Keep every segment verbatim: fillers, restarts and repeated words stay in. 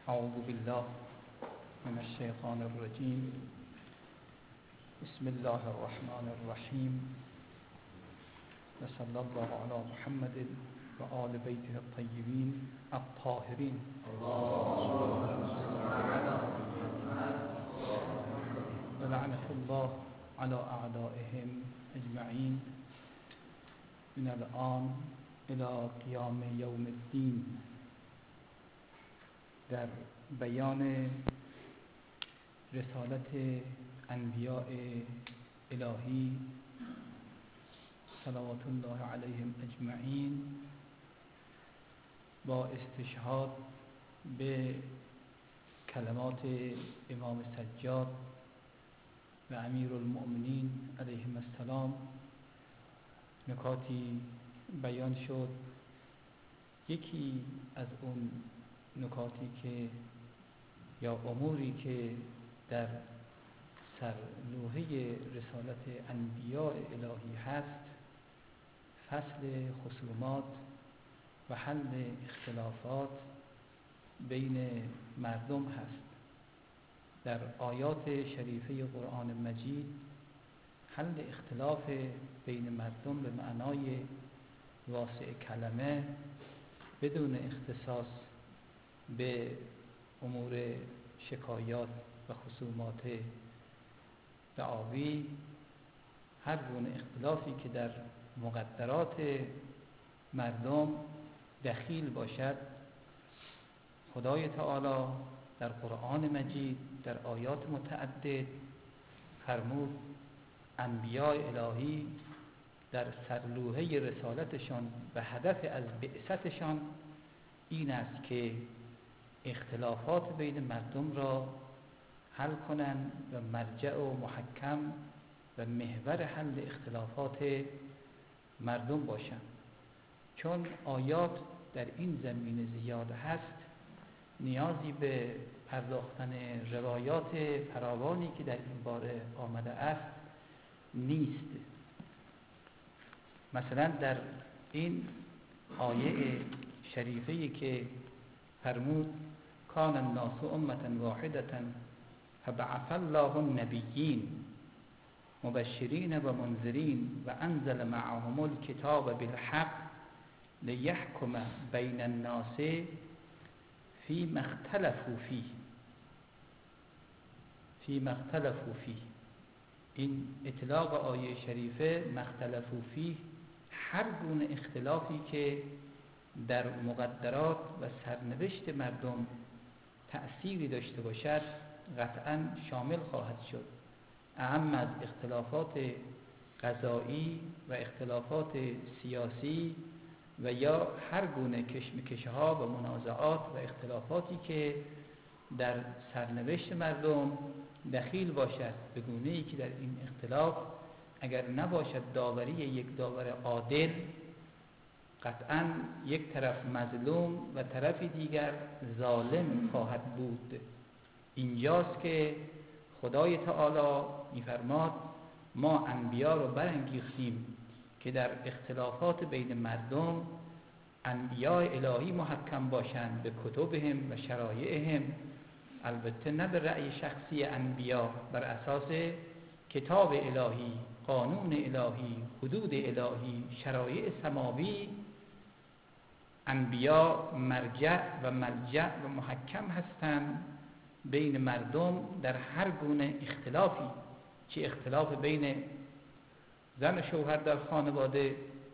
اعوذ بالله من الشیطان الرجیم. بسم الله الرحمن الرحیم و صلی الله علی محمد و آل بیته الطیبین الطاهرین. و لعنة الله علی اعدائهم اجمعین من الان الى قیام یوم الدین. در بیان رسالت انبیاء الهی صلوات الله علیهم اجمعین با استشهاد به کلمات امام سجاد و امیر المؤمنین علیهم السلام نکاتی بیان شد. یکی از اون نکاتی که یا اموری که در سرلوحه رسالت انبیاء الهی هست، فصل خصومات و حل اختلافات بین مردم هست. در آیات شریفه قرآن مجید حل اختلاف بین مردم به معنای واسع کلمه بدون اختصاص به امور شکایات و خصومات دعاوی، هر گونه اختلافی که در مقدرات مردم دخیل باشد، خدای تعالی در قرآن مجید در آیات متعدد فرمود انبیاء الهی در سرلوحه رسالتشان و هدف از بعثتشان این است که اختلافات بین مردم را حل کنند و مرجع و محکم و محور حل اختلافات مردم باشند. چون آیات در این زمینه زیاد هست، نیازی به پرداختن روایات فراوانی که در این باره آمده است نیست. مثلا در این آیه شریفه‌ای که فرمود کان الناس امة واحدة فبعث الله النبیین مبشرین و منذرین و انزل معهم الکتاب بالحق لیحکم بین الناس فیما اختلفوا فیه فیما اختلفوا فیه. این اطلاق آیه شریفه مختلفوا فیه هر گونه اختلافی که در مقدرات و سرنوشت مردم تأثیری داشته باشد قطعا شامل خواهد شد، اعم از اختلافات قضایی و اختلافات سیاسی و یا هر گونه کشمکش‌ها و منازعات و اختلافاتی که در سرنوشت مردم دخیل باشد، به گونه‌ای که در این اختلاف اگر نباشد داوری یک داور عادل، قطعاً یک طرف مظلوم و طرف دیگر ظالم خواهد بود. اینجاست که خدای تعالی می‌فرماد ما انبیا رو برانگیختیم که در اختلافات بین مردم انبیاء الهی محکم باشند به کتبهم و شرایعهم، البته نه به رأی شخصی انبیا، بر اساس کتاب الهی، قانون الهی، حدود الهی، شرایع سماوی. انبیا مرجع و ملجع و محکم هستند بین مردم در هر گونه اختلافی، چه اختلاف بین زن و شوهر در خانواده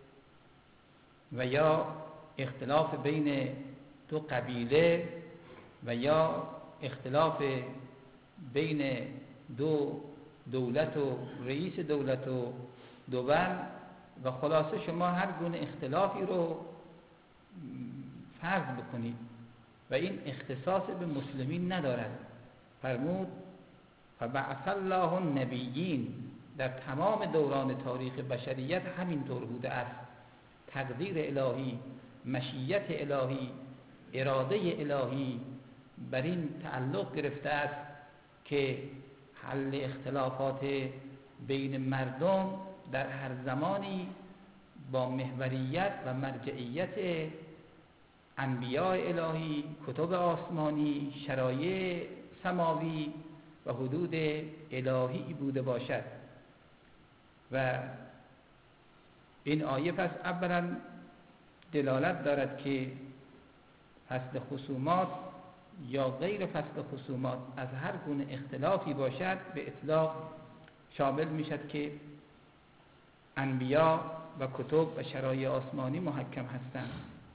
و یا اختلاف بین دو قبیله و یا اختلاف بین دو دولت و رئیس دولت و دول. و خلاصه شما هر گونه اختلافی رو فرض بکنید و این اختصاص به مسلمین ندارد. فرمود فبعث الله النبیین، در تمام دوران تاریخ بشریت همین طور بوده است. تقدیر الهی، مشیت الهی، اراده الهی بر این تعلق گرفته است که حل اختلافات بین مردم در هر زمانی با محوریت و مرجعیت انبیاء الهی، کتب آسمانی، شرایع سماوی و حدود الهی بوده باشد. و این آیه پس اولا دلالت دارد که فصل خصومات یا غیر فصل خصومات از هر گونه اختلافی باشد به اطلاق شامل میشد که انبیا و کتب و شرایع آسمانی محکم هستند.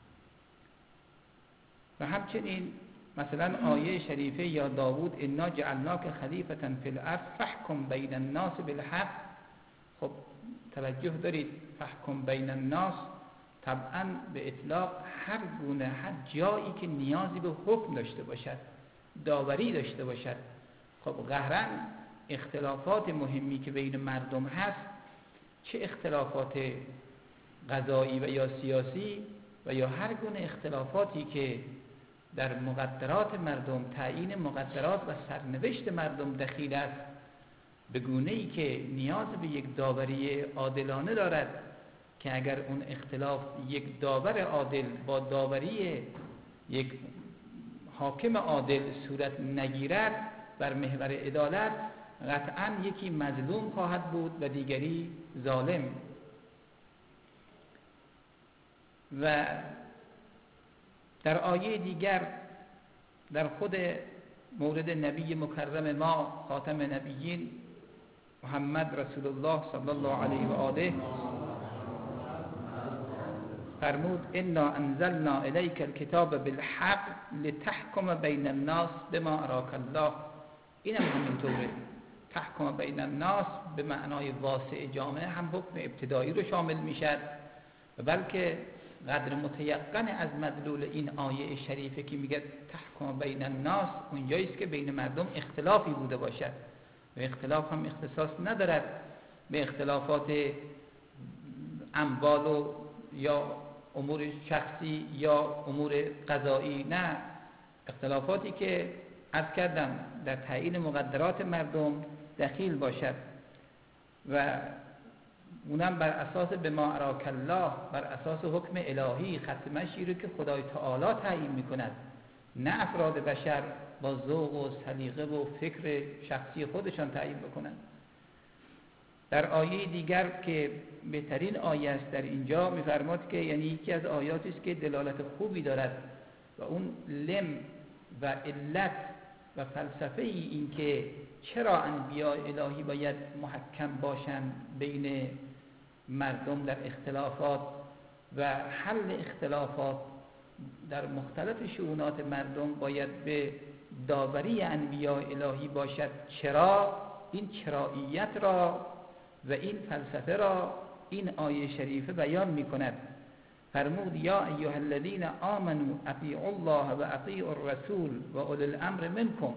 و همچنین مثلا آیه شریفه یا داوود انا جعلناک خلیفة فی الارض فاحکم بین الناس بالحق. خب توجه دارید فاحکم بین الناس طبعا به اطلاق هر گونه هر جایی که نیازی به حکم داشته باشد، داوری داشته باشد. خب قهرن اختلافات مهمی که بین مردم هست، چه اختلافات قضایی و یا سیاسی و یا هر گونه اختلافاتی که در مقدرات مردم، تعیین مقدرات و سرنوشت مردم دخیل است، به گونه‌ای که نیاز به یک داوری عادلانه دارد که اگر اون اختلاف یک داور عادل با داوری یک حاکم عادل صورت نگیرد بر محور عدالت، قطعاً یکی مظلوم خواهد بود و دیگری ظالم. و در آیه دیگر در خود مورد نبی مکرم ما خاتم نبیین محمد رسول الله صلی الله علیه و آله فرمود انا انزلنا الیک الکتاب بالحق لتحکم بین الناس بما اراک الله. اینم همینطوره، تحکم بین الناس به معنای واسع جامعه هم حکم ابتدایی رو شامل میشد، بلکه قدر متیقن از مدلول این آیه شریفه که میگه تحکم بین الناس اونجاییست که بین مردم اختلافی بوده باشد و اختلاف هم اختصاص ندارد به اختلافات اموال و یا امور شخصی یا امور قضایی، نه، اختلافاتی که عرض کردم در تعیین مقدرات مردم دخیل باشد و اونم بر اساس به ما اراک الله، بر اساس حکم الهی ختم مشی رو که خدای تعالی تعیین میکند، نه افراد بشر با ذوق و سلیقه و فکر شخصی خودشان تعیین بکنند. در آیه دیگر که بهترین آیه است در اینجا می‌فرماد که یعنی یکی از آیاتی است که دلالت خوبی دارد و اون لم و علت و فلسفه این که چرا انبیاء الهی باید محکم باشند بین مردم در اختلافات و حل اختلافات در مختلف شؤونات مردم باید به داوری انبیاء الهی باشد. چرا؟ این چراییت را و این فلسفه را این آیه شریفه بیان می کند. فرمود یا ایها الذین آمنوا اطیعوا الله و اطیعوا الرسول و اولی الامر منکم.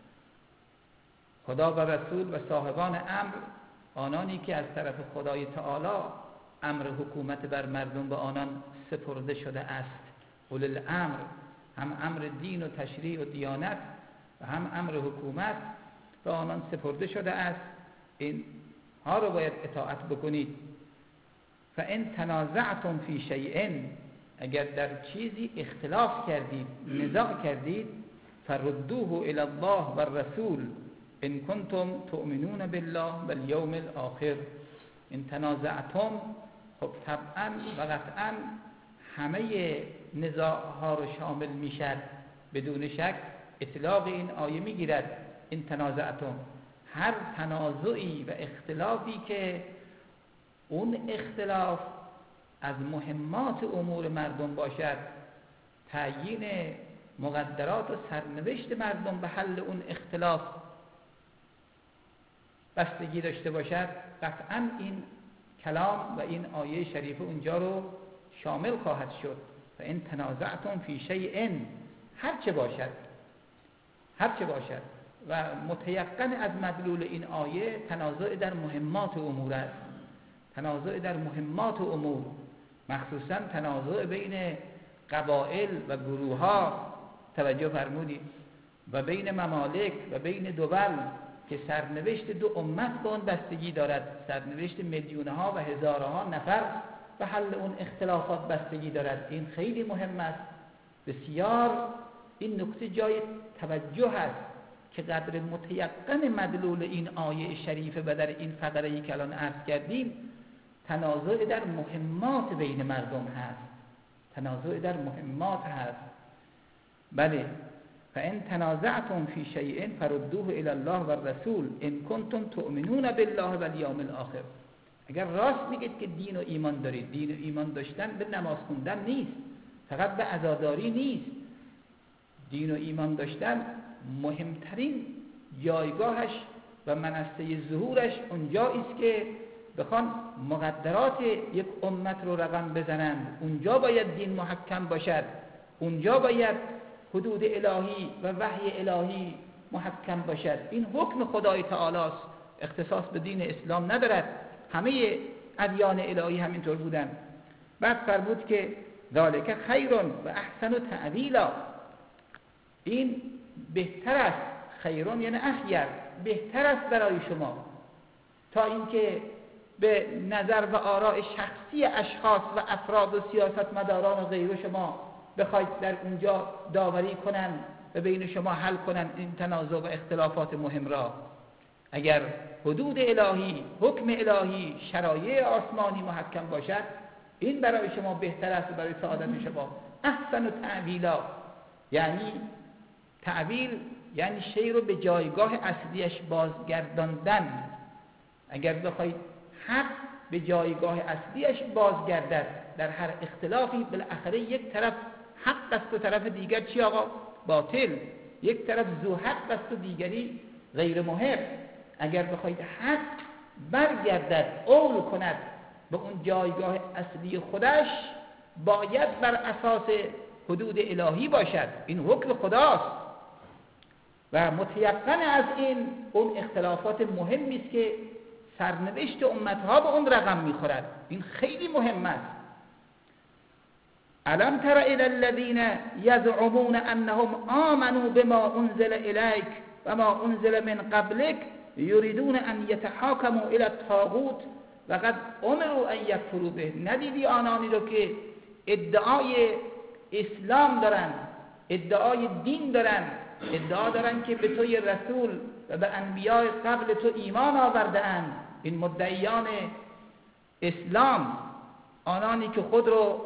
خدا و رسول و صاحبان امر، آنانی که از طرف خدای تعالی امر حکومت بر مردم به آنان سپرده شده است. اولی الامر، هم امر دین و تشریع و دیانت و هم امر حکومت به آنان سپرده شده است، این ها رو باید اطاعت بکنید. فان تنازعتم فی شیء، اگر در چیزی اختلاف کردید، نزاع کردید، فردوه الی الله و الرسول ان کنتم تؤمنون بالله والیوم الاخر. ان تنازعتم، خب طبعا و قطعا همه نزاع ها رو شامل میشد، بدون شک اطلاق این آیه میگیرد. ان تنازعتم، هر تنازعی و اختلافی که اون اختلاف از مهمات امور مردم باشد، تعیین مقدرات و سرنوشت مردم به حل اون اختلاف بستگی داشته باشد، قطعا این کلام و این آیه شریفه اونجا رو شامل خواهد شد. و این تنازعتم فی شیء، هر چه باشد، هر چه باشد و متیقن از مدلول این آیه تنازع در مهمات امور است، تنازع در مهمات امور، مخصوصا تنازع بین قبایل و گروه ها، توجه فرمودید، و بین ممالک و بین دول که سرنوشت دو امت به اون بستگی دارد، سرنوشت میلیونها و هزارها نفر به حل اون اختلافات بستگی دارد. این خیلی مهم است بسیار این نکته جای توجه است که قدر متیقن مدلول این آیه شریفه و در این فقره‌ای که الان عرض کردیم تنازع در مهمات بین مردم هست، تنازع در مهمات هست. بله، فان تنازعتم فی شیء فردوه الی الله و الرسول ان کنتم تؤمنون بالله و الیوم الاخر. اگر راست میگید که دین و ایمان دارید، دین و ایمان داشتن به نماز خوندن نیست، فقط به عزاداری نیست. دین و ایمان داشتن مهمترین جایگاهش و منصه ظهورش اونجایی است که بخوان مقدرات یک امت رو رقم بزنند. اونجا باید دین محکم باشد، اونجا باید حدود الهی و وحی الهی محکم باشد. این حکم خدای تعالی است، اختصاص به دین اسلام ندارد، همه ادیان الهی همینطور بودن. بعد فرمود که ذالک خیر و احسن تأویلا، این بهتر است، خیرون یعنی اخیر، بهتر است برای شما تا اینکه به نظر و آراء شخصی اشخاص و افراد و سیاستمداران و غیره شما بخواید در اونجا داوری کنن و بین شما حل کنن این تنازع و اختلافات مهم را. اگر حدود الهی، حکم الهی، شرایع آسمانی محکم باشد، این برای شما بهتر است، برای سعادت شما. احسن تأویلا یعنی تأویل یعنی شی رو به جایگاه اصلیش بازگرداندن. اگر بخواید حق به جایگاه اصلیش بازگردد در هر اختلافی، بالاخره یک طرف حق است و طرف دیگر چی آقا؟ باطل. یک طرف ذو حق است و دیگری غیر محق. اگر بخواید حق برگردد، اول کند به اون جایگاه اصلی خودش، باید بر اساس حدود الهی باشد. این حکم خداست و متیقن از این اون اختلافات مهمی است که سرنوشت امتها به اون رقم میخورد. این خیلی مهم است. الم تر الی الذین یزعمون انهم آمنوا بما انزل الیک و ما انزل من قبلک یریدون ان یتحاکموا الی الطاغوت و قد امروا ان یکفروا به. ندیدی آنانی رو که ادعای اسلام دارن، ادعای دین دارن، ادعا دارن که به توی رسول و به انبیاء قبل تو ایمان آورده‌اند. این مدعیان اسلام، آنانی که خود رو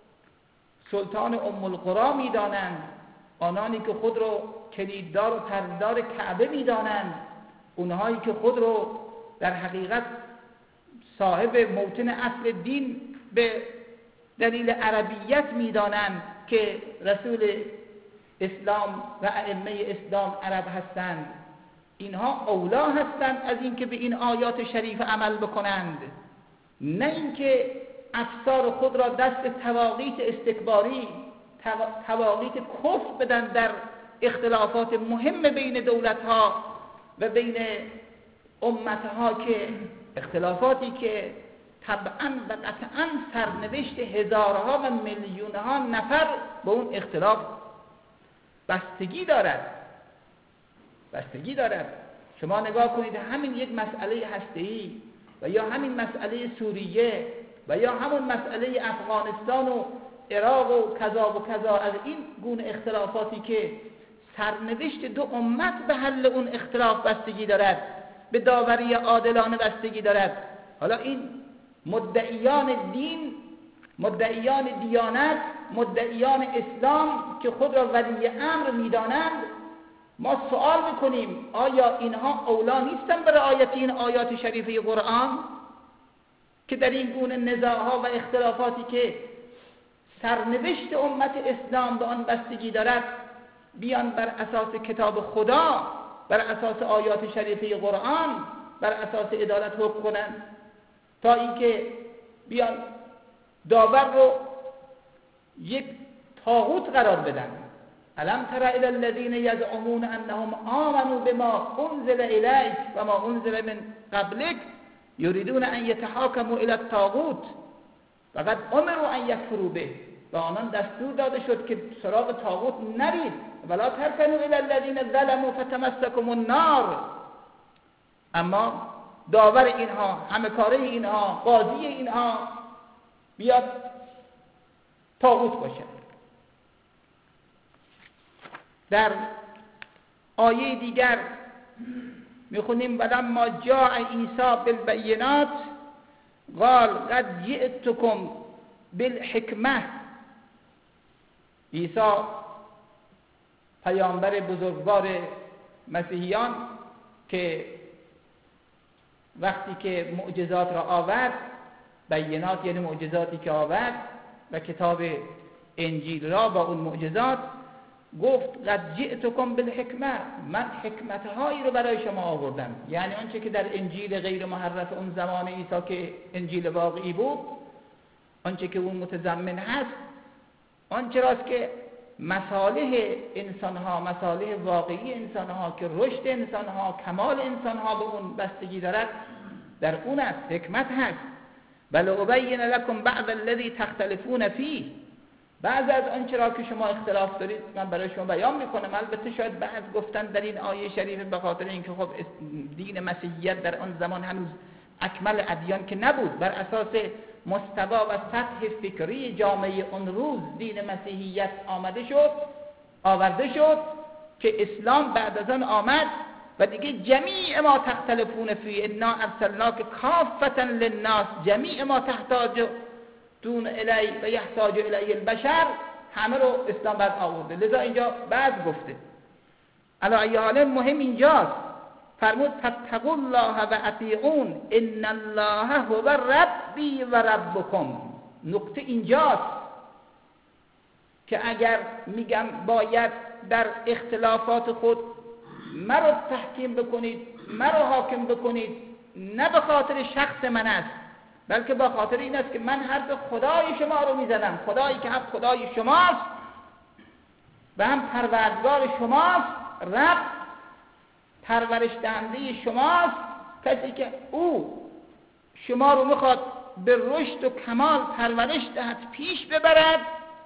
سلطان ام القرى میدانند، آنانی که خود رو کلیددار و پرده‌دار کعبه میدانند، اونهایی که خود رو در حقیقت صاحب موطن اصل دین به دلیل عربیت میدانند که رسول اسلام و ائمه اسلام عرب هستند، اینها اولا هستند از اینکه به این آیات شریف عمل بکنند، نه اینکه افسار خود را دست تواقیت استکباری، تواقیت کفر بدن در اختلافات مهم بین دولتها و بین امتها، که اختلافاتی که طبعا و قطعا سرنوشت هزارها و میلیونها نفر به اون اختلاف بستگی دارد بستگی دارد. شما نگاه کنید، همین یک مسئله هسته‌ای و یا همین مسئله سوریه و یا همون مسئله افغانستان و عراق و کذا و کذا، از این گونه اختلافاتی که سرنوشت دو امت به حل اون اختلاف بستگی دارد، به داوری عادلانه بستگی دارد. حالا این مدعیان دین، مدعیان دیانت، مدعیان اسلام که خود را ولی امر میدانند، ما سوال میکنیم آیا اینها اولا نیستن به رعایت این آیات شریفه قرآن که در این گونه نزاعها و اختلافاتی که سرنوشت امت اسلام به آن بستگی دارد، بیان بر اساس کتاب خدا، بر اساس آیات شریفه قرآن، بر اساس عدالت حکم کنند، تا اینکه بیان داور رو یک طاغوت قرار بدن. الم تر الی الذین یزعمون انهم آمنوا بما انزل الیک و ما انزل من قبلک یریدون ان یتحاکموا الی الطاغوت فقد امروا ان یکفروا به. و آنان دستور داده شد که سراغ طاغوت نرید، ولا ترکنوا الی الذین ظلموا فتمسکم النار. اما داور اینها، همه کاره اینها، قاضی اینها بیاد طاغوت باشه. در آیه دیگر میخونیم ولما جاء عیسی بالبینات قال قد جئتکم بالحکمه. عیسی پیامبر بزرگوار مسیحیان که وقتی که معجزات را آورد، بینات یعنی معجزاتی که آورد و کتاب انجیل را با اون معجزات، گفت قد جئتکم بالحکمه، من حکمتهایی رو برای شما آوردم. یعنی آنچه که در انجیل غیر محرف اون زمان عیسی که انجیل واقعی بود، آنچه که اون متضمن هست، آنچه راست که مصالح انسانها، مصالح واقعی انسانها که رشد انسانها، کمال انسانها به اون بستگی دارد، در اون است، حکمت هست. بل ابین لکم بعض الذی تختلفون فیه، بعض از آنچه را که شما اختلاف دارید من برای شما بیان میکنم. البته شاید بعض گفتن در این آیه شریف به خاطر اینکه خب دین مسیحیت در آن زمان هنوز اکمل ادیان که نبود، بر اساس مستوا و سطح فکری جامعه اون روز دین مسیحیت آمده شد، آورده شد که اسلام بعد از آن آمد و دیگه جمیع ما تختلفون فی انا ارسلناک کافتا للناس، جمیع ما تحتاج دون الی و یحتاج الی البشر، همه رو اسلام بعد آورده. لذا اینجا بعد گفته علی ای حال مهم اینجاست، فرمود فاتقوا الله و اطیعون ان الله هو ربی و ربکم. نقطه اینجاست که اگر میگم باید در اختلافات خود مرا تحکیم بکنید، مرا حاکم بکنید، نه به خاطر شخص من است، بلکه با خاطر این است که من حرف خدای شما رو میزنم، خدایی که هم خدای شماست و هم پروردگار شماست، رب پرورش دهنده شماست، کسی که او شما رو میخواد به رشد و کمال پرورش دهد، پیش ببرد،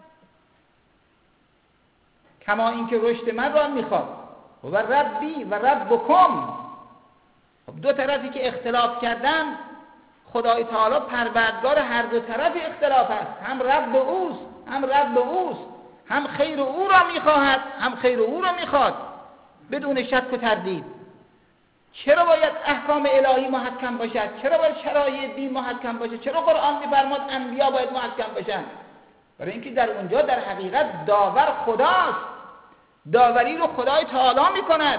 کما اینکه رشد من را میخواد. و ربی و ربکم، دو طرفی که اختلاف کردن، خدای تعالی پروردگار هر دو طرف اختلاف است، هم رب اوست هم رب اوست، هم خیر او را میخواهد هم خیر او را میخواد بدون شک و تردید. چرا باید احکام الهی محکم باشد؟ چرا باید شرایع دین محکم باشد؟ چرا قرآن میفرماد انبیا باید محکم باشند؟ برای اینکه در اونجا در حقیقت داور خداست، داوری رو خدای تعالی میکند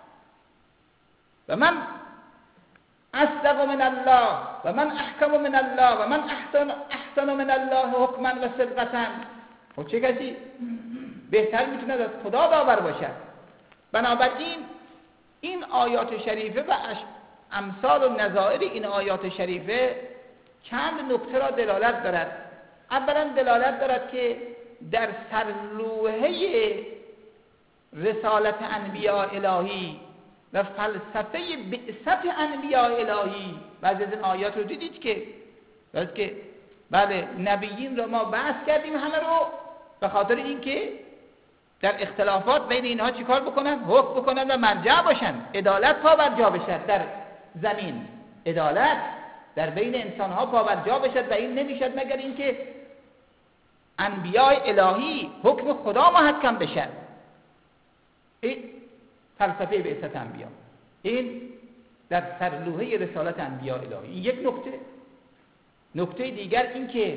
و من اصدق من الله و من احکم من الله و من احسن احسن من الله حکما و صدقتا. و چه کسی بهتر میتونه از خدا داور باشد؟ بنابراین این آیات شریفه و امثال و نظائر این آیات شریفه چند نکته را دلالت دارد. اولا دلالت دارد که در سرلوحه رسالت انبیاء الهی و فلسفه بعثت انبیاء الهی، بعضی از این آیات رو دیدید که بعد که بله نبیین رو ما بحث کردیم همه رو به خاطر اینکه در اختلافات بین اینها چیکار بکنن؟ حکم بکنن و مرجع باشن، عدالت پا بر جا بشد در زمین، عدالت در بین انسان ها پا بر جا بشد و این نمیشد مگر اینکه انبیاء الهی حکم خدا محکم بشد. این فلسفه بعثت انبیا، این در سرلوحه رسالت انبیاء الهی. این یک نکته. نکته دیگر این که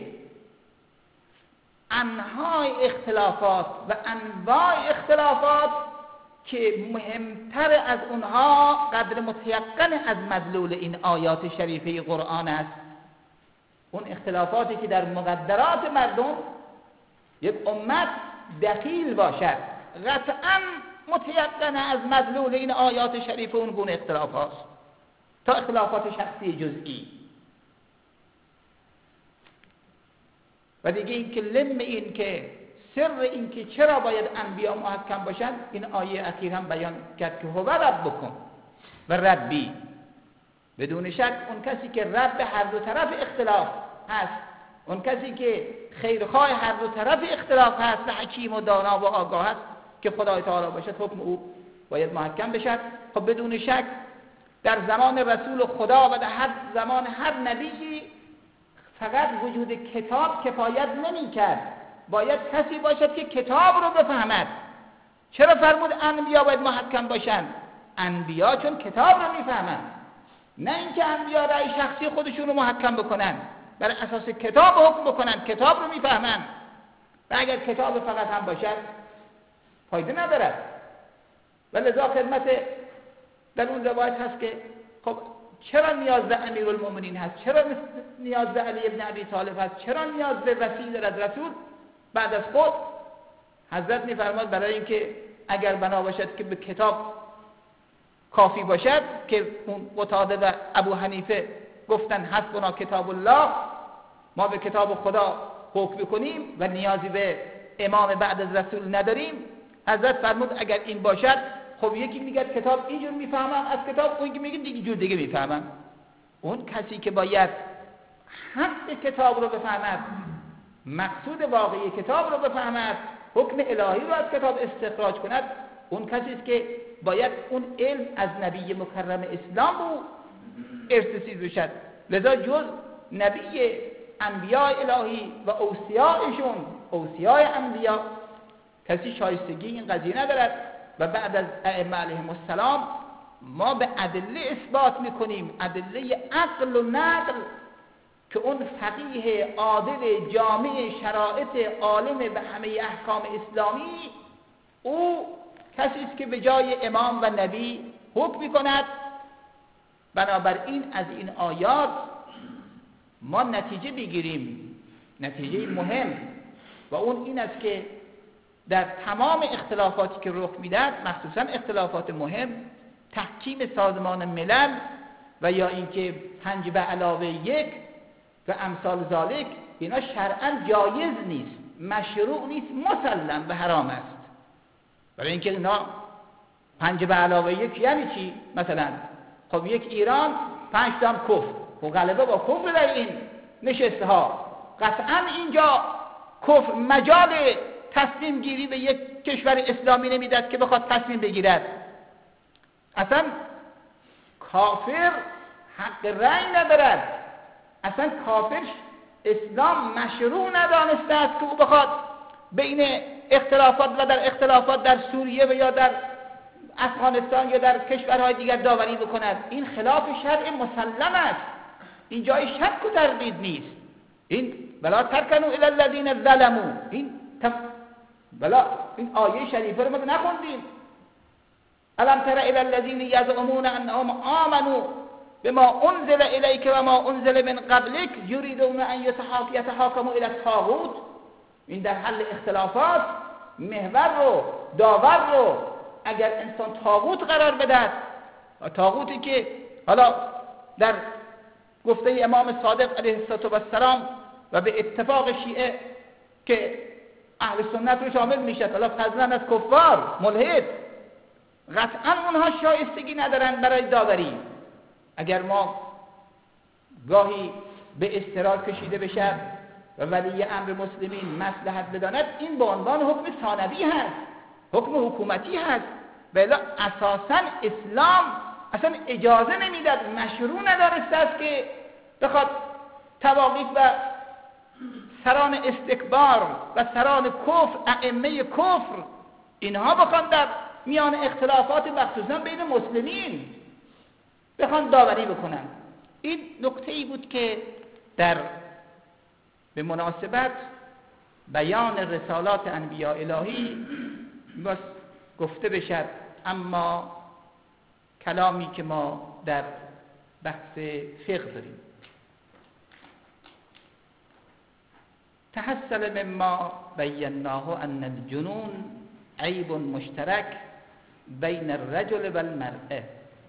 انواع اختلافات و انواع اختلافات که مهمتر از اونها قدر متیقن از مدلول این آیات شریفه قرآن است، اون اختلافاتی که در مقدرات مردم یک امت دخیل باشد، قطعاً متیقن از مدلول این آیات شریفه اون گونه اختلاف هاست تا اختلافات شخصی جزئی. و دیگه این که لم این که سر این که چرا باید انبیا محکم باشن، این آیه اخیر هم بیان کرد که هو ربکم و ربی. بدون شک اون کسی که رب هر دو طرف اختلاف هست، اون کسی که خیرخواه هر دو طرف اختلاف هست و حکیم و دانا و آگاه هست که خدای تعالی باشد، حکم او باید محکم بشد. خب بدون شک در زمان رسول خدا و در هر زمان هر نبی فقط وجود کتاب کفایت نمی کرد، باید کسی باشد که کتاب رو بفهمد. چرا فرمود انبیا باید محکم باشن؟ انبیا چون کتاب رو میفهمن، نه اینکه انبیا رأی شخصی خودشون رو محکم بکنن، بر اساس کتاب حکم بکنن، کتاب رو میفهمن. و اگر کتاب فقط هم باشد فایده ندارد. و لذا خدمت در اون روایت هست که خب چرا نیاز به امیرالمومنین هست؟ چرا نیاز به علی ابن ابی طالب هست؟ چرا نیاز به وسیله از رسول بعد از خود؟ حضرت میفرماد برای اینکه اگر بنا باشد که به کتاب کافی باشد، که اون قتاده و ابو حنیفه گفتن حسبنا کتاب الله، ما به کتاب خدا حکم کنیم و نیازی به امام بعد از رسول نداریم. حضرت فرمود اگر این باشد، خب یکی میگه کتاب اینجور میفهمم از کتاب، اون که میگه دیگه جور دیگه میفهمم. اون کسی که باید حق کتاب رو بفهمد، مقصود واقعی کتاب رو بفهمد، حکم الهی رو از کتاب استخراج کند، اون کسی است که باید اون علم از نبی مکرم اسلام رو ارتسیز بشد. لذا جز نبی انبیاء الهی و اوصیاءشون، اوصیاء انبیاء، کسی شایستگی این قضیه ندارد. و بعد از ائمه علیهم السلام ما به ادله اثبات میکنیم، ادله عقل و نقل، که اون فقیه عادل جامع شرایط عالم به همه احکام اسلامی، او کسی است که به جای امام و نبی حکم میکند. بنابراین از این آیات ما نتیجه بگیریم، نتیجه مهم، و اون این است که در تمام اختلافاتی که رخ میدهد، مخصوصا اختلافات مهم، تحکیم سازمان ملل و یا اینکه پنج به علاوه یک و امثال ذالک، اینا شرعاً جایز نیست، مشروع نیست، مسلم به حرام است. برای اینکه اینا پنج به علاوه یک یعنی چی؟ مثلا خب یک ایران پنج تا هم کفر، و غالبا با کفر در این نشسته ها، قطعاً اینجا کفر مجال تصمیم گیری به یک کشور اسلامی نمیداد که بخواد تصمیم بگیرد. اصلا کافر حق رأی ندارد، اصلا کافر اسلام مشروع ندانسته است که او بخواد بین اختلافات و در اختلافات در سوریه و یا در افغانستان یا در کشورهای دیگر داوری بکند. این خلاف شرع مسلم است، این جای شک و تردید نیست. این بلا ترکنوا الی الذین ظلموا، این تف... بلا این آیه شریفه رو ما نخوندیم. الم تر الی الذین یزعمون انهم آمنوا بما انزل الیک و ما انزل من قبلک یریدون ان یتحاکموا الی الطاغوت. این در حل اختلافات محور رو، داور رو اگر انسان طاغوت قرار بدهد، و طاغوتی که حالا در گفته امام صادق علیه السلام و به اتفاق شیعه که اهل سنت رو شامل میشد، حالا فضلا از کفار ملحد، قطعا اونها شایستگی ندارن برای داوری. اگر ما گاهی به اضطرار کشیده بشد و ولی امر مسلمین مصلحت بداند، این به عنوان حکم ثانوی هست، حکم حکومتی هست. بلا اساسا اسلام اصلا اجازه نمیداد، مشروع ندانسته است که بخواد تواقیف و سران استکبار و سران کفر، ائمه کفر، اینها بخوان در میان اختلافات مخصوصا بین مسلمین بخوان داوری بکنن. این نکته ای بود که در به مناسبت بیان رسالات انبیاء الهی بس گفته بشد. اما کلامی که ما در بحث فقه داریم، تحصل مما بیناه ان الجنون عیب مشترک بین الرجل و المرأة.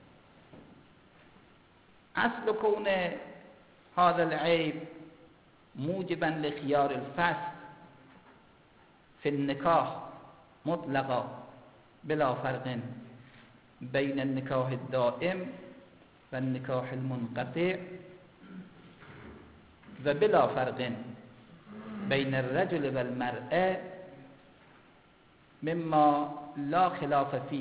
اصل کون هذا العیب موجبا لخيار الفسق في النکاح مطلقا بلا فرق بین النکاح الدائم و النکاح المنقطع و بلا فرق بین الرجل و المرأة مما لا خلاف فيه.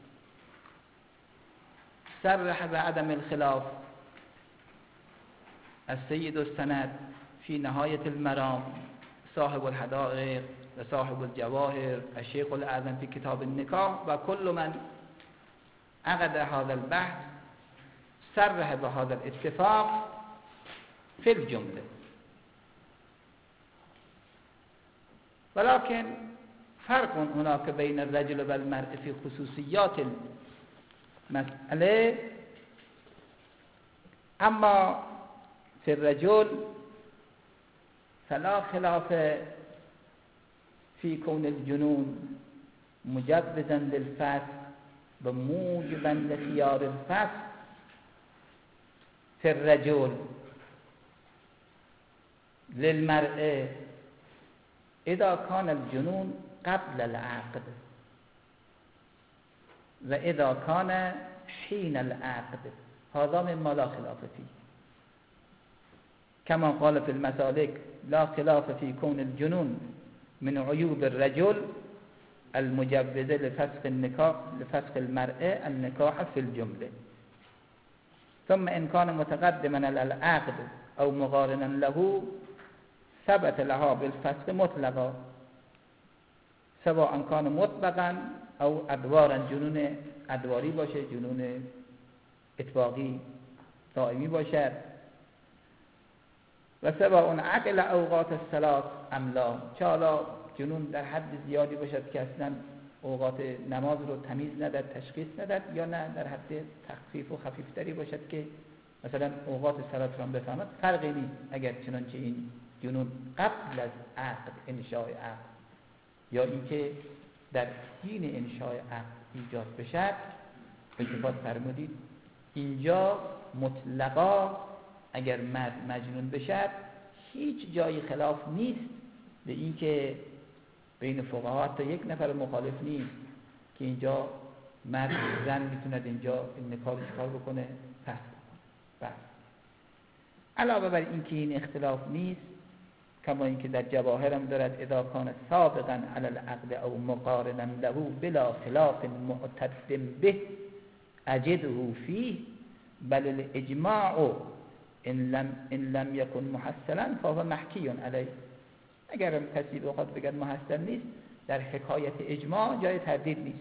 صرح بعدم الخلاف السيد السند في نهاية المرام صاحب الحدائق و صاحب الجواهر و شیخ الاعظم فی کتاب النکاح و کل من عقد هذا البحث صرح بهذا الاتفاق في الجمله. ولكن فرق هناك بين الرجل والمرء في خصوصيات المسألة. اما في الرجل فلا خلاف في كون الجنون مجوزا للفسق وموجبا لخيار الفسق في الرجل. للمرء اذا كان الجنون قبل العقد واذا كان حين العقد هذا مما لا خلاف فيه، كما قال في المسالك لا خلاف في كون الجنون من عيوب الرجل المجوزه لفسخ النكاح لفسخ المرأة النكاح في الجمله. ثم إن كان متقدما على العقد أو مقارنا له ثبت لها بالفسخ مطلقا سواء كان مطلقا أو أدوارا، جنون ادواری باشه، جنون اطباقی دائمی باشد، و سواء عقل اوقات الصلاة ام لا، چه حالا جنون در حد زیادی باشد که اصلا اوقات نماز رو تمیز نداد، تشخیص نداد، یا نه در حد تخفیف و خفیفتری باشد که مثلا اوقات صلات رو بفهمد، فرقی نیست. اگر چنانچه این جنون قبل از عقد انشاء عقد یا اینکه در حین انشاء عقد ایجاد بشد، التفات فرمودید اینجا مطلقا اگر مرد مجنون بشد هیچ جای خلاف نیست به این که بین فقها حتی یک نفر مخالف نیست که اینجا مرد زن میتوند اینجا این نکاح چیکار بکنه، فسخ بکنه. بس علاوه بر این که این اختلاف نیست، کما اینکه در جواهر هم دارد اذا کان سابقا علی العقد او مقارنا له بلا خلاف معتد به اجده فيه بل الاجماع ان لم ان لم يكن محصلا فهو محکی علیه. اگر هم کسی به خود بگد محصل نیست، در حکایت اجماع جای تردید نیست.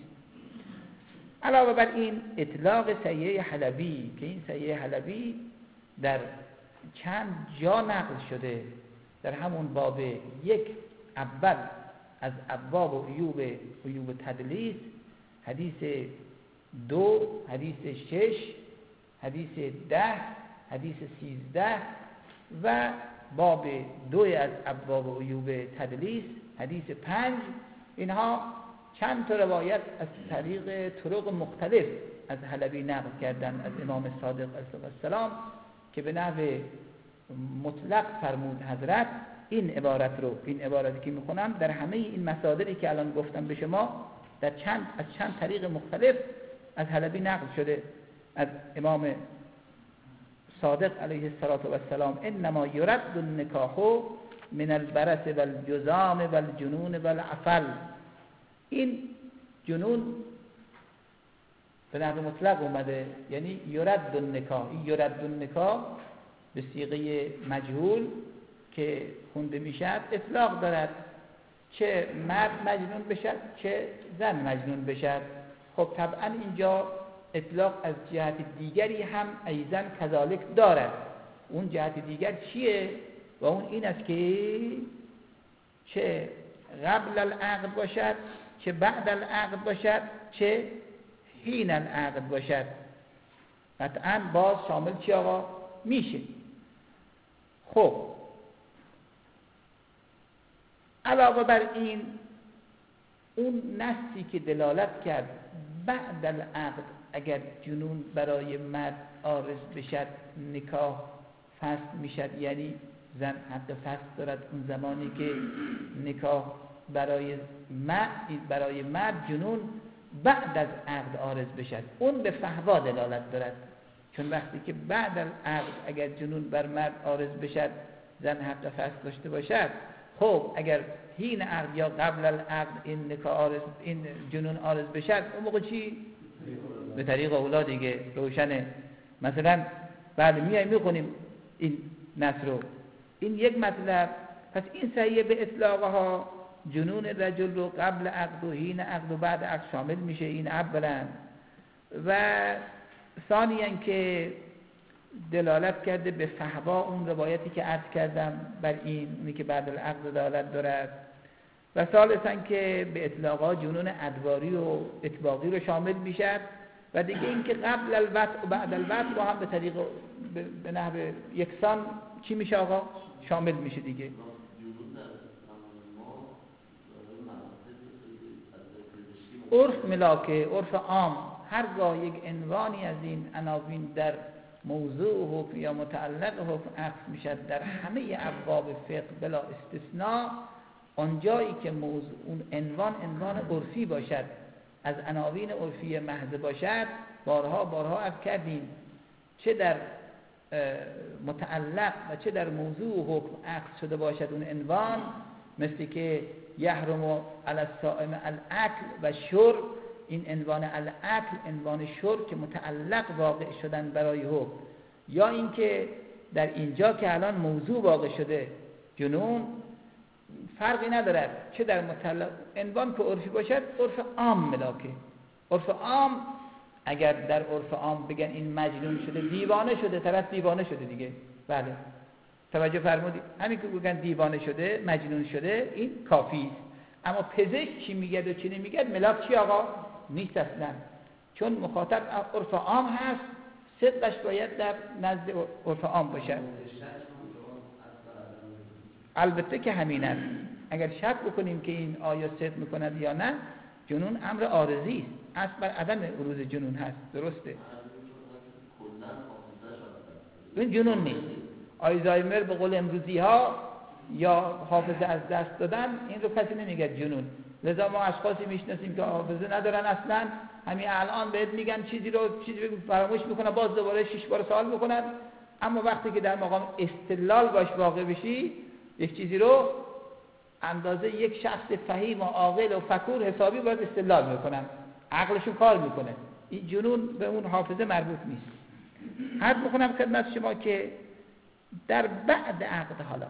علاوه بر این اطلاق سیه حلبی که این سیه حلبی در چند جا نقل شده، در همون باب یک اول از ابواب عیوب عیوب تدلیس، حدیث دو، حدیث شش، حدیث ده، حدیث سیزده و باب دو از ابواب عیوب تدلیس، حدیث پنج، اینها چند تا روایت از طریق طرق مختلف از حلبی نقل کردن از امام صادق علیه السلام که به نحو مطلق فرمود حضرت این عبارت رو، این عبارتی که میخونم در همه این مصادری که الان گفتم به شما در چند از چند طریق مختلف از حلبی نقل شده از امام صادق علیه السلام انما یرد النکاح من البرس والجذام والجنون والعفل. این جنون به نحو مطلق اومده، یعنی یرد النکاح، این یرد النکاح به صیغه مجهول که خونده میشد اطلاق دارد، چه مرد مجنون بشد چه زن مجنون بشد. خب طبعا اینجا اطلاق از جهت دیگری هم ایضا کذالک دارد. اون جهت دیگر چیه؟ و اون این است که چه قبل العقد باشد چه بعد العقد باشد چه حین العقد باشد، قطعا باز شامل چی آقا میشه. خب علاوه بر این اون نصی که دلالت کرد بعد العقد اگر جنون برای مرد عارض بشد نکاح فسخ میشد، یعنی زن حق فسخ دارد اون زمانی که نکاح برای مرد برای مرد جنون بعد از عقد عارض بشد، اون به فحوا دلالت دارد. چون وقتی که بعد از عقد اگر جنون بر مرد عارض بشد زن حق فسخ داشته باشد، خب اگر حین عقد یا قبل العقد این نکاح عارض این جنون عارض بشد، اون موقع چی؟ به طریق اولا دیگه روشنه. مثلا بعد میایم میخونیم این نص رو، این یک مطلب پس این صحیح به اطلاقها جنون رجل رو قبل عقد و حین عقد و بعد عقد شامل میشه، این اولا. و ثانیاً که دلالت کرده به فحوا، اون روایتی که عرض کردم بر این، اونی که بعد العقد دلالت دارد. و ثالثاً که به اطلاقها جنون ادواری و اطباقی رو شامل میشه. و دیگه این که قبل الوضع و بعد الوضع رو هم به طریق به نحو یکسان چی میشه آقا؟ شامل میشه دیگه. عرف ملاکه، عرف عام، هرگاه یک عنوانی از این عناوین در موضوع حکم یا متعلق حکم عطف میشد در همه ابواب فقه بلا استثناء، آنجایی که موضوع اون عنوان عنوان عرفی باشد، از عناوین عرفی محض باشد، بارها بارها عرض کردیم، چه در متعلق و چه در موضوع حکم عطف شده باشد اون عنوان، مثل که یحرم علی الصائم الاکل و شرب، این عنوان الاکل عنوان شرب که متعلق واقع شدن برای حکم، یا اینکه در اینجا که الان موضوع واقع شده جنون، فرقی ندارد چه در متعلق عنوان که عرفی باشد، عرف عام ملاکه. عرف عام اگر در عرف عام بگن این مجنون شده، دیوانه شده، طرف دیوانه شده دیگه، بله توجه فرمودید، همین که بگن دیوانه شده، مجنون شده، این کافی است. اما پزشک چی میگه و چی نمیگه ملاک چی آقا؟ نیست اصلا، چون مخاطب عرف عام هست، صدقش باید در نزد عرف عام باشد. البته که همین است. اگر شک بکنیم که این آیا صدق میکند یا نه، جنون امر عارضی است، اصل بر عدم بروز جنون هست، درسته؟ این جنون نیست. آلزایمر به قول امروزی ها یا حافظه از دست دادن، این رو کسی نمیگه جنون. لذا ما اشخاصی میشناسیم که حافظه ندارن اصلا، همین الان بهت میگن چیزی رو چیزی رو فراموش میکنن، باز دوباره شش بار سوال میکنن، اما وقتی که در مقام استدلال باش واقع بشی، یک چیزی رو اندازه یک شخص فهیم و عاقل و فکور حسابی باید استدلال میکنن، عقلشون کار میکنه. این جنون به اون حافظه مربوط نیست. عرض میکنم خدمت شما که در بعد عقد، حالا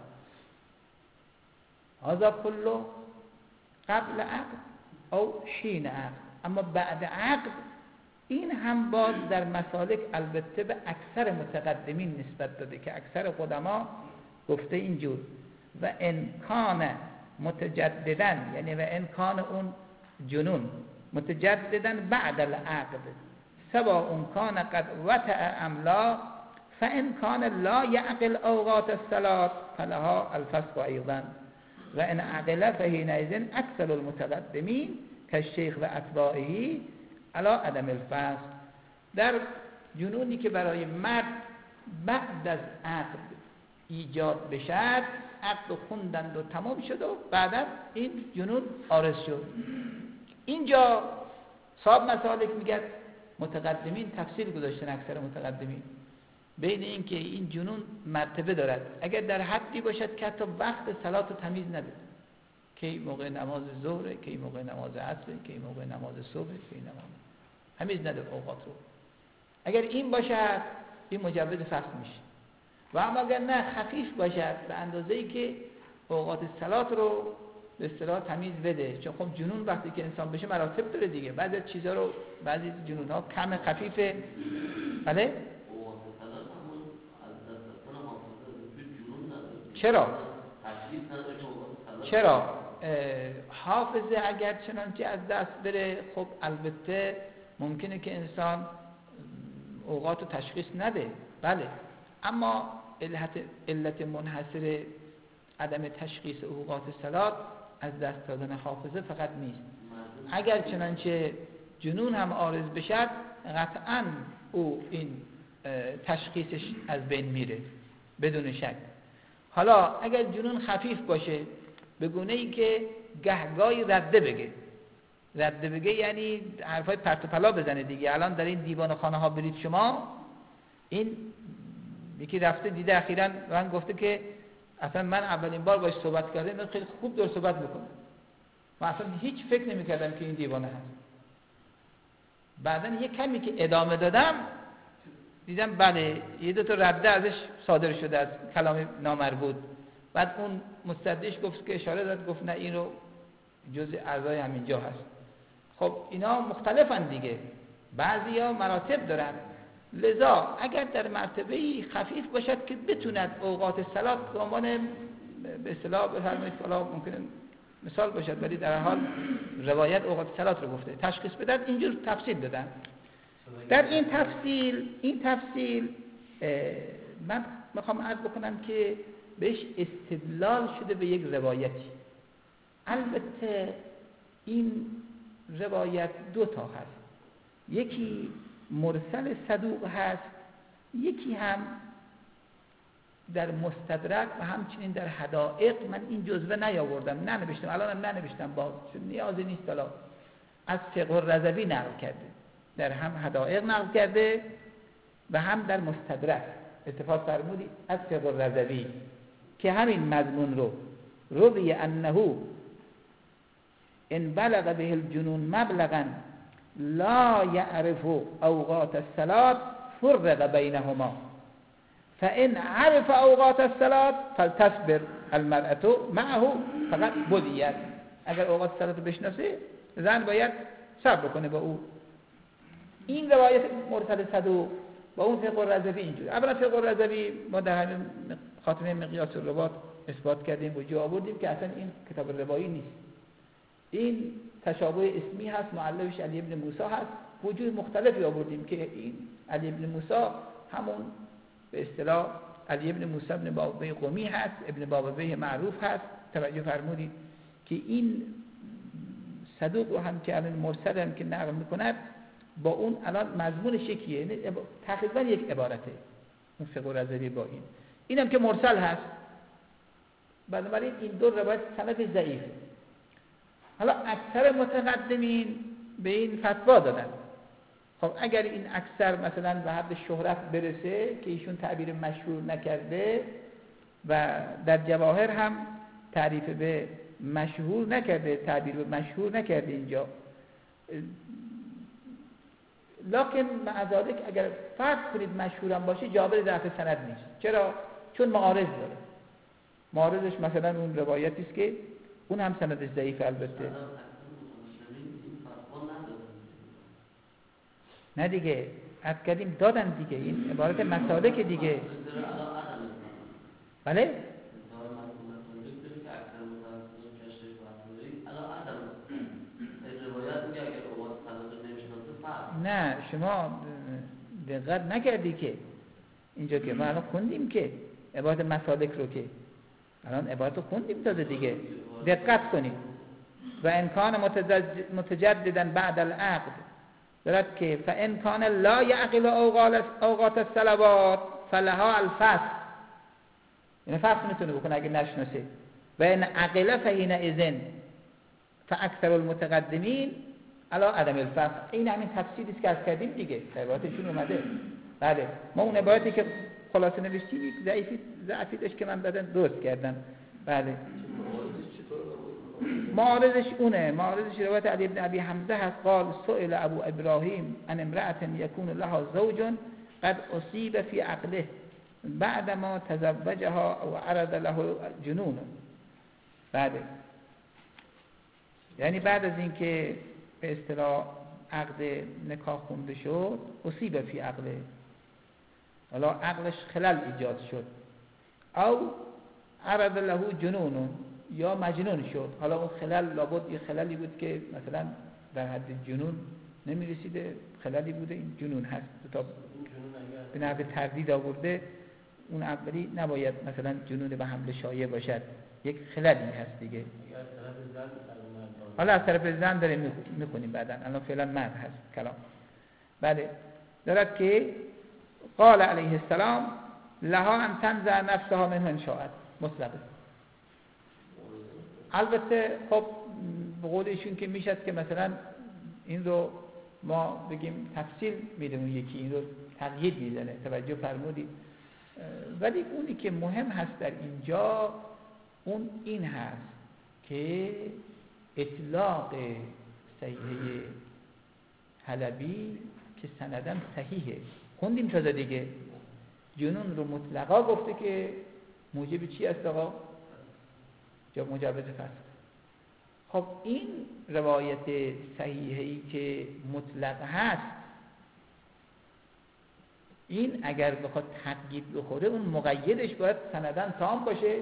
هذا کله قبل عقد او حین عقد، اما بعد عقد این هم باز در مسالک البته به اکثر متقدمین نسبت داده که اکثر قدما گفته اینجور، و امکان متجددن، یعنی و امکان اون جنون متجددن بعد العقد سواء کان قد وطأ ام لا، فان کان لا یعقل اوقات الصلاة فلها الفسق ایضا، و ان عقل فحینئذ اکثر المتقدمین کالشیخ و اتباعه علی عدم الفسق. در جنونی که برای مرد بعد از عقد ایجاد بشد، عقد خوندند و تمام شد و بعدا این جنون عارض شد. اینجا صاحب مسالک میگه متقدمین تفصیل گذاشتن، اکثر متقدمین بین این که این جنون مرتبه دارد، اگر در حدی باشد که حتی وقت صلات رو تمیز نده، کی موقع نماز ظهر، کی موقع نماز عصر، کی موقع نماز صبح، کی نماز تمیز نده اوقات رو، اگر این باشد این مجوز فسخ میشه. و اما اگر نه خفیف باشد به اندازه‌ای که اوقات صلات رو به اصطلاح تمیز بده، چون خب جنون وقتی که انسان بشه مراتب داره دیگه، بعضی چیزا رو بعضی جنون ها کم خفیفه. بله چرا؟ چرا؟ حافظه اگر چنانچه از دست بره، خب البته ممکنه که انسان اوقات رو تشخیص نده، بله، اما علت, علت منحصر عدم تشخیص اوقات صلات از دست دادن حافظه فقط نیست. اگر چنانچه جنون هم عارض بشد، قطعاً او این تشخیصش از بین میره بدون شک. حالا اگر جنون خفیف باشه به گونه‌ای که گهگاهی رده بگه، رده بگه یعنی حرفای پرت و پلا بزنه دیگه. الان در این دیوان خانه ها برید شما، این یکی رفته دیده اخیراً من گفته که اصلا من اولین بار باش صحبت کردم، من خیلی خوب دور صحبت میکنه، من اصلا هیچ فکر نمیکردم که این دیوانه هست. بعدن یه کمی که ادامه دادم دیدم بله یه دو تا رده ازش صادر شده از کلام نامربوط. بعد اون مستدیش گفت که اشاره داد، گفت نه این رو جزء اعضای همینجا هست. خب اینا مختلفن دیگه، بعضیا مراتب دارن. لذا اگر در مرتبه خفیف باشد که بتوند اوقات صلات به عنوان به اصطلاح بفرمایید که حالا ممکنه مثال باشد ولی در حال روایت اوقات صلات رو گفته تشخیص بدن، اینجور تفصیل دادن. در این تفصیل این تفصیل من میخوام عرض بکنم که بهش استدلال شده به یک روایتی. البته این روایت دو تا هست، یکی مرسل صدوق هست، یکی هم در مستدرک و همچنین در حدائق. من این جزوه نیاوردم، ننوشتم، الانم ننوشتم باز چون نیازی نیست. حالا از فقه الرضوی نقل کرده، در هم حدائق نقل کرده و هم در مستدرک. اتفاق فرمودی از فقه الرضوی که همین مضمون رو روی انه ان بلغ به الجنون مبلغا لا يعرف اوقات الصلاة فرق بينهما فإن عرف اوقات الصلاة فلتصبر المرأة معه فقط بدیت. اگر اوقات صلات بشناسه زن باید صبر کنه با او. این روایت مرسل صدوق با اون فقه الرضوی اینجوری. اولا فقه الرضوی ما در همین خاتمه مقیاس الرباط اثبات کردیم و جا آوردیم که اصلا این کتاب روایی نیست، این تشابه اسمی هست، مؤلفش علی ابن موسی هست. وجوه مختلفی آوردیم که این علی ابن موسی همون به اصطلاح علی ابن موسی ابن بابی قمی هست، ابن بابی معروف هست. توجه فرمودید که این صدوق رو هم که الان مرسل هم که نقل میکند با اون الان مضمونش یکیه، تقریبا یک عبارته اون فقه الرضوی با این اینم که مرسل هست. بنابراین این دو روایت سند ضعیفه. حالا اکثر متقدمین به این فتوا دادن. خب اگر این اکثر مثلا به حد شهرت برسه که ایشون تعبیر مشهور نکرده و در جواهر هم تعریف به مشهور نکرده، تعبیر به مشهور نکرده اینجا، لکن مع ذلک اگر فرض کنید مشهورم باشه جابر رفع سند نیست. چرا؟ چون معارض داره. معارضش مثلا اون روایتی است که اون هم سندش ضعیفه. البته نه دیگه عد کردیم دادن دیگه، این عبارت مسالک دیگه. بله نه شما دقت نکردی که اینجا که ما الان خوندیم که عبارت مسالک رو که الان عبارت رو خوندیم تازه دیگه. دقت کنید و امکان متجددا بعد العقد دارد که فان کان لا یعقل اوقات الصلوات فلها الفصل، یعنی فصل میتونه بکنه اگه نشناسه. و ان عقل فحینئذ فاکثر المتقدمین علی عدم الفصل. این همین تفسیری است که از کردیم دیگه، عبارتشون اومده. بله ما اون عبارتی که خلاصه نوشتیم یک ضعیفی ضعفی داشت که من بعداً درست کردم. بله معارضش اونه، معارضش روایت علی ابن ابی حمزه هست. قال سئل ابو ابراهیم عن امرأة یکون لها زوج قد اصیب فی عقله بعدما تزوجها او عرض له جنون. بله یعنی بعد از اینکه به اصطلاح عقد نکاح خونده شد اصیب فی عقله، حالا عقلش خلل ایجاد شد، او عرض له جنون یا مجنون شد. حالا اون خلل لابد یه خللی بود که مثلا در حد جنون نمیرسیده، خللی بوده، این جنون هست. تا به نحو تردید آورده اون اولی نباید مثلا جنون به حمل شایع باشد، یک خللی هست دیگه. حالا از طرف زن داریم میخونیم بعداً، الان فعلا مرد هست کلام. بله دارد که قال علیه السلام لها ان تنزع نفسها منه ان شاءت مطلقه. البته خب به قول ایشون که میشد که مثلا این رو ما بگیم تفصیل میده، اون یکی این رو تقیید میزنه. توجه فرمودید؟ ولی اونی که مهم هست در اینجا اون این هست که اطلاق صحیحه حلبی که سندن صحیحه، خوندیم تازه دیگه، جنون رو مطلقا گفته که موجب چی است آقا؟ یا مجوز فسخ. خب این روایت صحیحی که مطلق هست، این اگر بخواد تقیید بخوره اون مقیدش باید سندن تام باشه.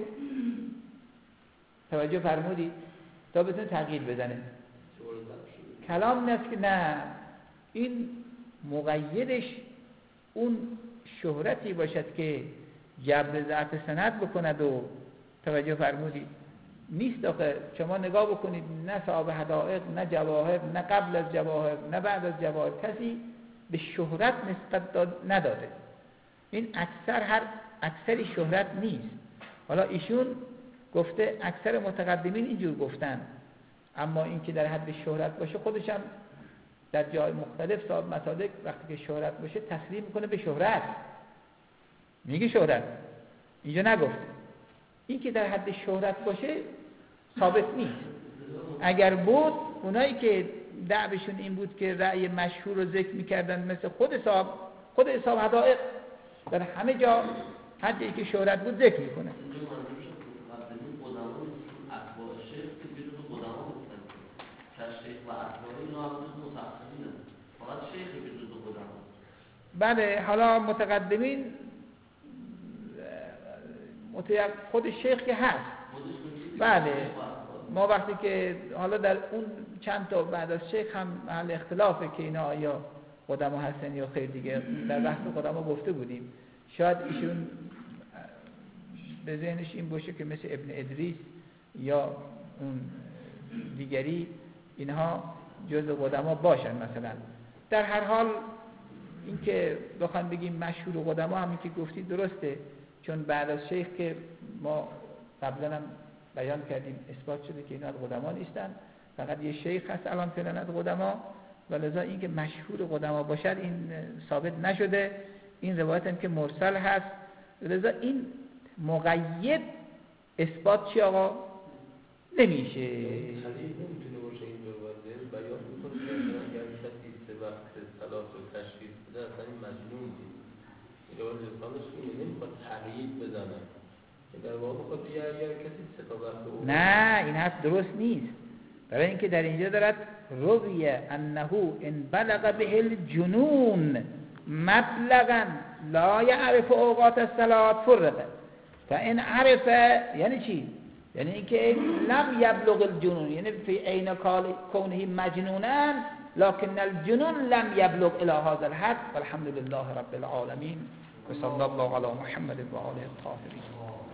توجه فرمودید؟ تا بتونه تقیید بزنه. کلام نیست که نه، این مقیدش اون شهرتی باشد که جبر ضعف سند بکند و توجه فرمودید نیست. آخه شما نگاه بکنید، نه صاحب حدائق، نه جواهر، نه قبل از جواهر، نه بعد از جواهر کسی به شهرت نسبت داد نداده. این اکثر هر اکثری شهرت نیست. حالا ایشون گفته اکثر متقدمین اینجور گفتن، اما این که در حد شهرت باشه خودش هم در جای مختلف صاحب مصادیق وقتی که شهرت باشه تسلیم میکنه به شهرت، میگه شهرت، اینجا نگفته. این که در حد شهرت باشه ثابت نیست. اگر بود اونایی که دعوشون این بود که رأی مشهور رو ذکر میکردن مثل خود صاحب خود صاحب حدائق در همه جا هر جایی که شهرت بود ذکر میکنه. بله، حالا متقدمین متیق خود شیخ که هست. بله، ما وقتی که حالا در اون چند تا بعد از شیخ هم محل اختلافه که اینا آیا قدما هستن یا خیر دیگه. در بحث قدما گفته بودیم شاید ایشون به ذهنش این باشه که مثل ابن ادریس یا اون دیگری اینها جز قدما باشن مثلا. در هر حال این که بخوام بگیم مشهور قدما همین که گفتید درسته، چون بعد از شیخ که ما قبلا هم بیان کردیم اثبات شده که اینا از قدما نیستن، فقط یه شیخ هست الان فعلا از قدما، و لذا این که مشهور قدما باشد این ثابت نشده. این روایت هم که مرسل هست، لذا این مقید اثبات چی آقا نمیشه. نمیتونه باشه این روایت بیان میکنه که اگر کسی سه وقت صلات رو تشخیص بده اصلا این مجنون نیست. این روایت رسالش اینه نمیخواد تقیید بزنه که در واقع بخواد بگه اگر کسی سه تا وقت. نه، این حرف درست نیست. برای اینکه در اینجا دارد روی انه ان بلغ به الجنون مبلغا لا يعرف اوقات الصلاه فرقه فان عرف، یعنی چی؟ یعنی اینکه لم یبلغ الجنون، یعنی فی عین کونه مجنونا لكن الجنون لم يبلغ الى هذا الحد. والحمد لله رب العالمین و صلی الله علی محمد و آله الطاهرین.